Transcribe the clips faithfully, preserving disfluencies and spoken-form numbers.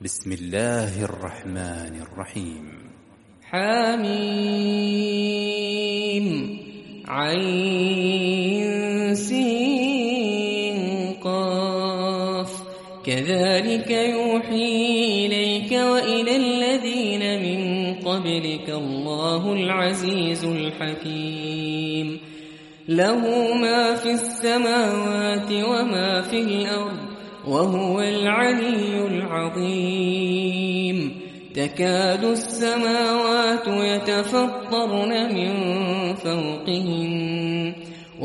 بسم الله الرحمن الرحيم. حميم عين سين قاف كذلك يوحي إليك وإلى الذين من قبلك الله العزيز الحكيم. له ما في السماوات وما في الأرض وهو العلي العظيم. تكاد السماوات يتفطرن من فوقهن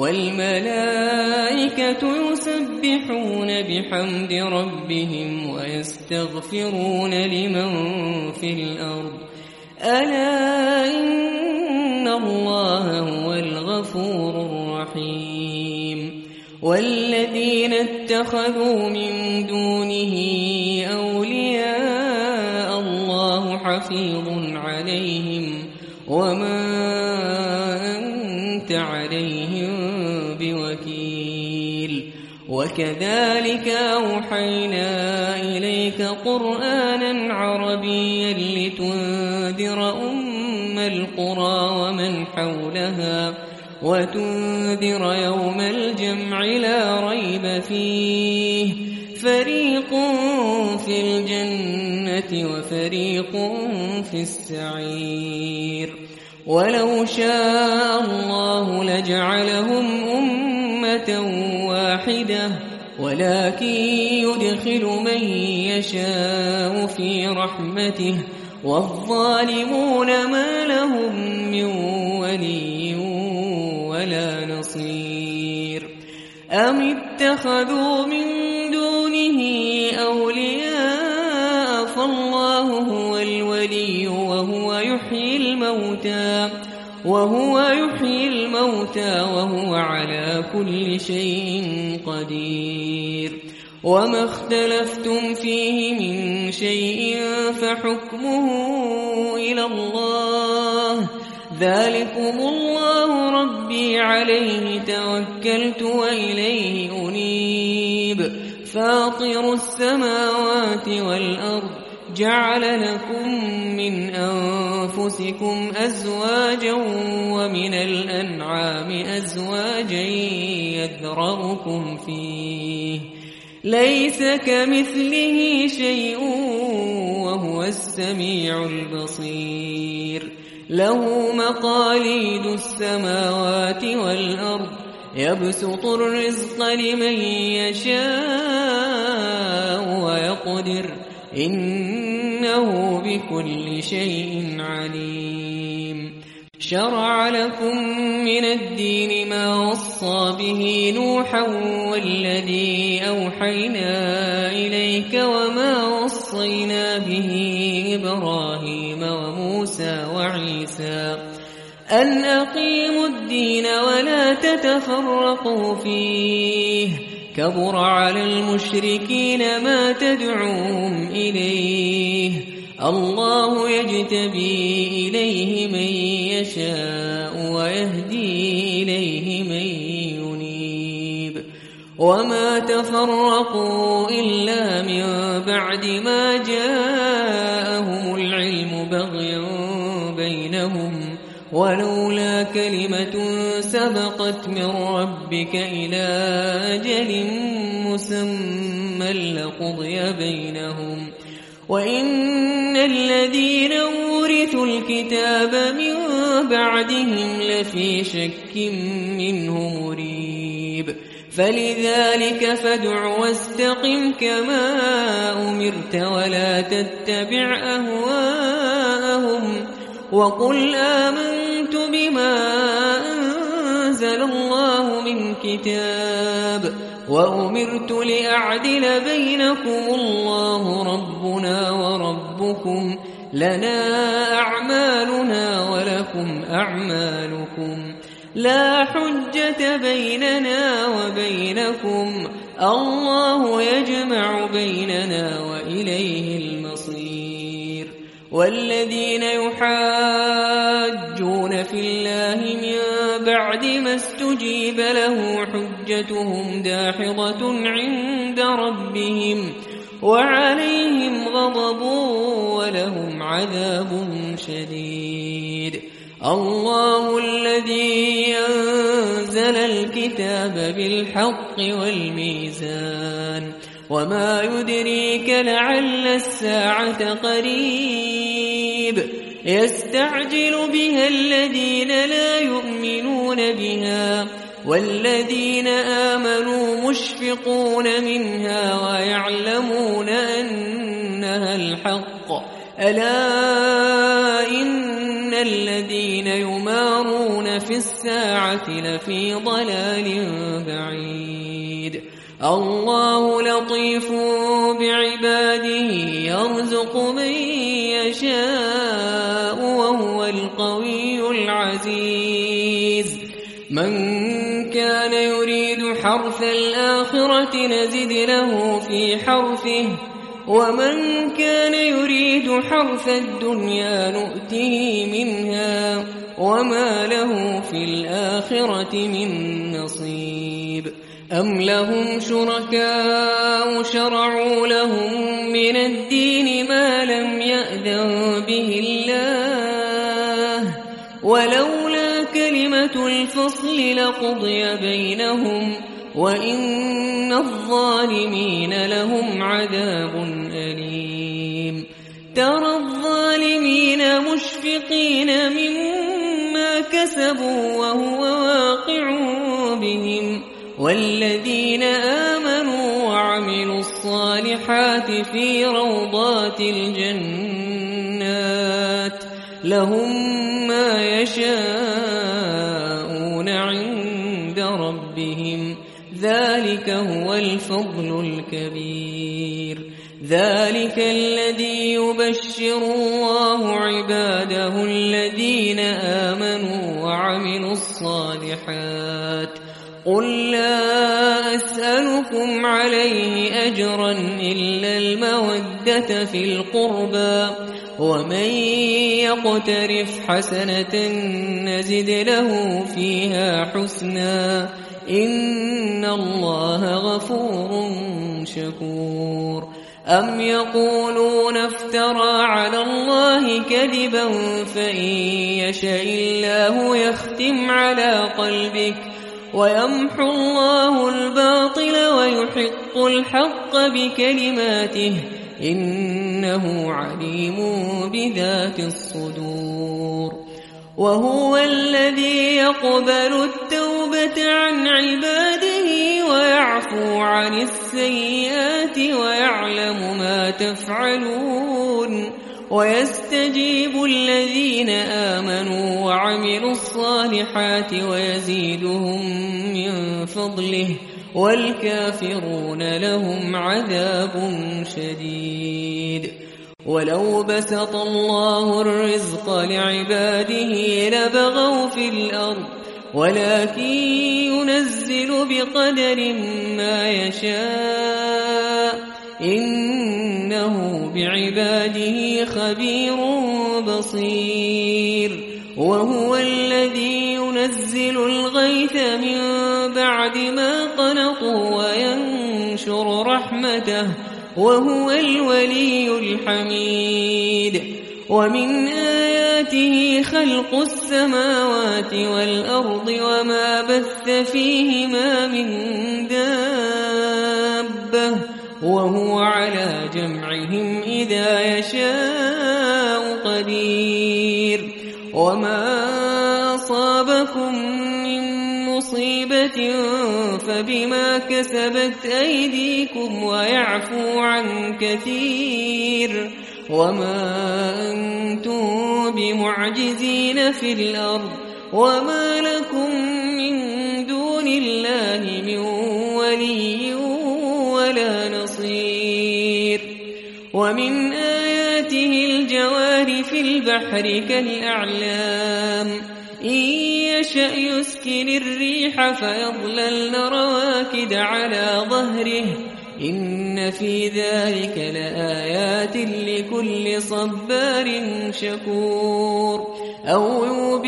والملائكة يسبحون بحمد ربهم ويستغفرون لمن في الأرض ألا إن الله هو الغفور الرحيم. والذين اتخذوا من دونه أولياء الله حفيظ عليهم وما أنت عليهم بوكيل. وكذلك أوحينا إليك قرآنا عربيا لتنذر أم القرى ومن حولها وتنذر يوم الجمع لا ريب فيه فريق في الجنة وفريق في السعير. ولو شاء الله لجعلهم أمة واحدة ولكن يدخل من يشاء في رحمته والظالمون ما لهم من ولي ولا نصير. أم اتخذوا من دونه أولياء فالله هو الولي وهو يحيي الموتى وهو يحيي الموتى وهو على كل شيء قدير. وما اختلفتم فيه من شيء فحكمه إلى الله ذلكم الله ربي عليه توكلت وإليه أنيب. فاطر السماوات والأرض جعل لكم من أنفسكم أزواجا ومن الأنعام أزواجا يذرأكم فيه ليس كمثله شيء وهو السميع البصير. له مقاليد السماوات والأرض يبسط الرزق لمن يشاء ويقدر إنه بكل شيء عليم. شرع لكم من الدين ما وصى به نوحا والذي أوحينا إليك وما وصينا به إبراهيم وموسى وعيسى أن أقيموا الدين ولا تتفرقوا فيه كبر على المشركين ما تدعوهم إليه الله يجتبي إليه من يشاء ويهدي إليه من ينيب. وما تفرقوا إلا من بعد ما جاءهم العلم بغيا بينهم ولولا كلمة سبقت من ربك إلى أجل مسمى لقضي بينهم وإن الذين أورثوا الكتاب من بعدهم لفي شك منه مريب. فلذلك فادع واستقم كما أمرت ولا تتبع أهواءهم وقل آمنت بما أنزل الله من كتاب وأمرت لأعدل بينكم الله ربنا وربكم لنا أعمالنا ولكم أعمالكم لا حجة بيننا وبينكم الله يجمع بيننا وإليه المصير. والذين يحاجون في الله من بعد ما استجيب له حجتهم داحضة عند ربهم وعليهم غضب ولهم عذاب شديد. الله الذي أنزل الكتاب بالحق والميزان وما يدريك لعل الساعة قريب يستعجل بها الذين لا يؤمنون بها والذين آمنوا مشفقون منها ويعلمون أنها الحق ألا إن الذين يمارون في الساعة لفي ضلال بعيد. الله لطيف بعباده يرزق من يشاء وهو القوي العزيز. من كان يريد حرث الآخرة نزد له في حرثه ومن كان يريد حرث الدنيا نؤته منها وما له في الآخرة من نصيب. أم لهم شركاء شرعوا لهم من الدين ما لم يأذن به الله ولولا كلمة الفصل لقضي بينهم وإن الظالمين لهم عذاب أليم. ترى الظالمين مشفقين مما كسبوا وهو واقع بهم والذين آمنوا وعملوا الصالحات في روضات الجنات لهم ما يشاءون عند ربهم ذلك هو الفضل الكبير. ذلك الذي يبشر الله عباده الذين آمنوا وعملوا الصالحات. قل لا أسألكم عليه أجرا إلا المودة في القربى ومن يقترف حسنة نزد له فيها حسنا إن الله غفور شكور. أم يقولون افترى على الله كذبا فإن يشاء الله يختم على قلبك ويمحو الله الباطل ويحق الحق بكلماته إنه عليم بذات الصدور. وهو الذي يقبل التوبة عن عباده ويعفو عن السيئات ويعلم ما تفعلون ويستجيب الذين آمنوا وعملوا الصالحات ويزيدهم من فضله والكافرون لهم عذاب شديد. ولو بسط الله الرزق لعباده لبغوا في الأرض ولكن ينزل بقدر ما يشاء إنه بعباده خبير بصير. وهو الذي ينزل الغيث من بعد ما قنطوا وينشر رحمته وهو الولي الحميد. ومن آياته خلق السماوات والأرض وما بث فيهما من دابة وهو على جمعهم إذا يشاء قدير. وما أصابكم من مصيبة فبما كسبت أيديكم ويعفو عن كثير وما أنتم بمعجزين في الأرض وما لكم من دون الله من ولي ولا نصير. ومن آياته الجوار في البحر كالأعلام إن يشأ يسكن الريح فيظللن رواكد على ظهره إن في ذلك لآيات لكل صبار شكور. أو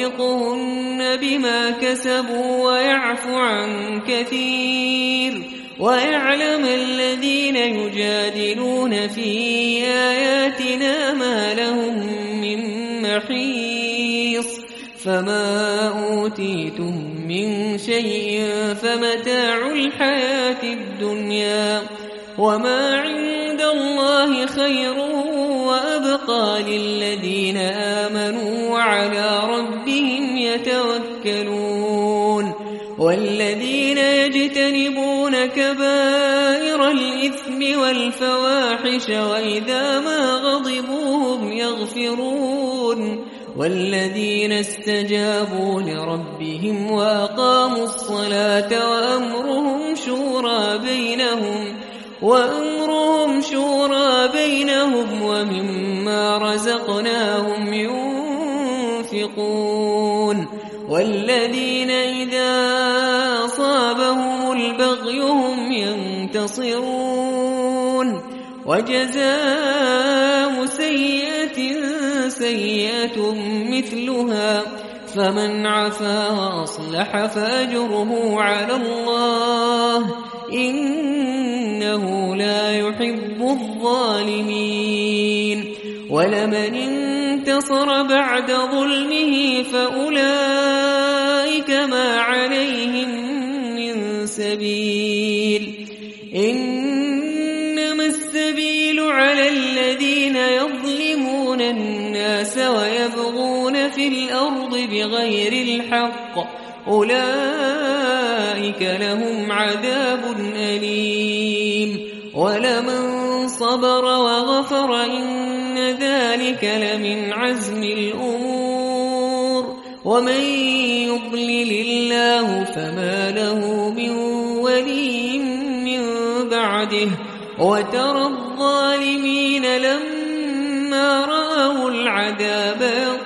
يوبقهن بما كسبوا ويعفو عن كثير ويعلم الذين يجادلون في آياتنا ما لهم من محيص فما أوتيتم من شيء فمتاع الحياة الدنيا وما عند الله خير وأبقى للذين آمنوا وعلى ربهم يتوكلون والذين يجتنبون كبائر الإثم والفواحش وإذا ما غضبوا هم يغفرون والذين استجابوا لربهم وأقاموا الصلاة وأمرهم شورى بينهم وأمرهم شورى بينهم ومما رزقناهم ينفقون والذين إذا أصابهم البغي هم ينتصرون وجزاء سيئة سيئة مثلها فمن عفا وأصلح فأجره على الله إنه لا يحب الظالمين ولمن انتصر بعد ظلمه فأولئك ما عليهم من سبيل إنما السبيل على الذين يظلمون الناس ويبغون في الأرض بغير الحق أولئك لهم عذاب أليم ولمن صبر وغفر إن ذلك لمن عزم الأمور ومن يضلل الله فما له من ولي من بعده وترى الظالمين لما رأوا العذاب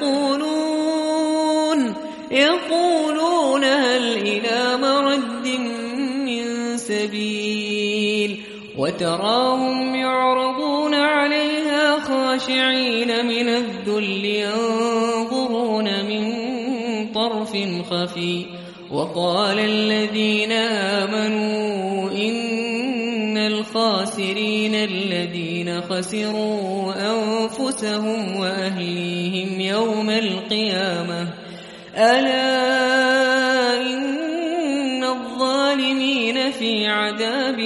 يقولون يقولون هل إلى مرد من سبيل وتراهم يعرضون عليها خاشعين من الذل ينظرون من طرف خفي وقال الذين آمنوا إن الخاسرين الذين خسروا أنفسهم وأهليهم يوم القيامة ألا إن الظالمين في عذاب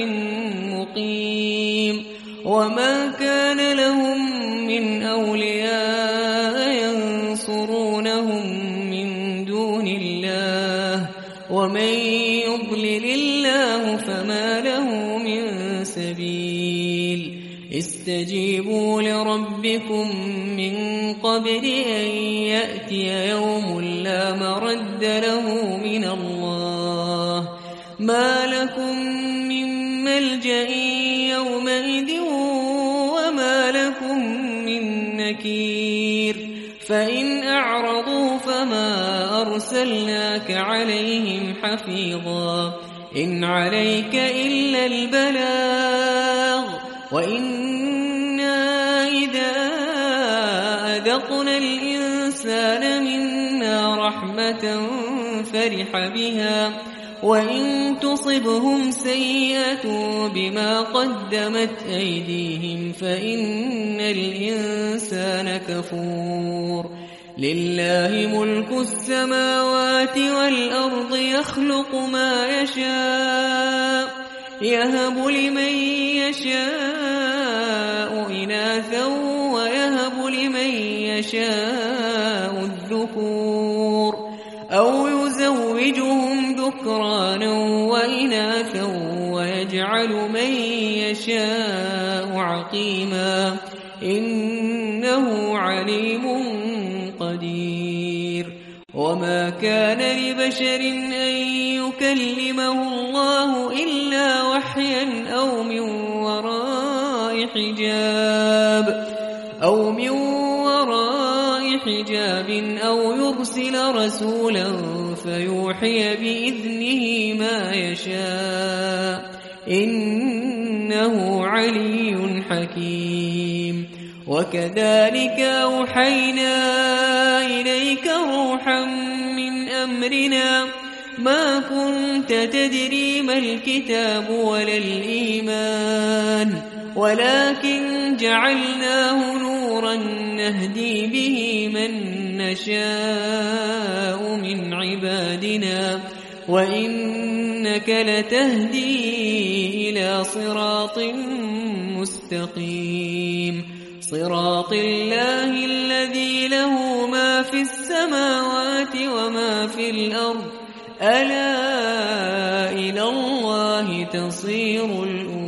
مقيم وما كان لهم من أولياء ينصرونهم من دون الله ومن يضلل الله فما له من سبيل استجيبوا لربكم من قبل أن يأتي يوم لا مرد له من الله ما لكم من ملجأ يومئذ وما لكم من نكير فإن أعرضوا فما أرسلناك عليهم حفيظا إن عليك إلا البلاغ وإنا إذا أذقنا الإنسان منا رحمة فرح بها وإن تصبهم سيئة بما قدمت أيديهم فإن الإنسان كفور لله ملك السماوات والأرض يخلق ما يشاء يهب لمن يشاء إناثا ويهب لمن يشاء الذكور أو يزوجهم ذكرانا وإناثا ويجعل من يشاء عقيما إنه عليم قدير وما كان لبشر أن يكلمه الله إلا وحيا أو من وراء حجاب أو من وراء حجاب أو يرسل رسولا فيوحي بإذنه ما يشاء إنه علي حكيم وكذلك أوحينا إليك روحا من أمرنا ما كنت تدري ما الكتاب ولا الإيمان ولكن جعلناه نورا نهدي به من نشاء من عبادنا وإنك لتهدي إلى صراط مستقيم صراط الله الذي له ما في السماوات وما في الأرض ألا إلى الله تصير الأمور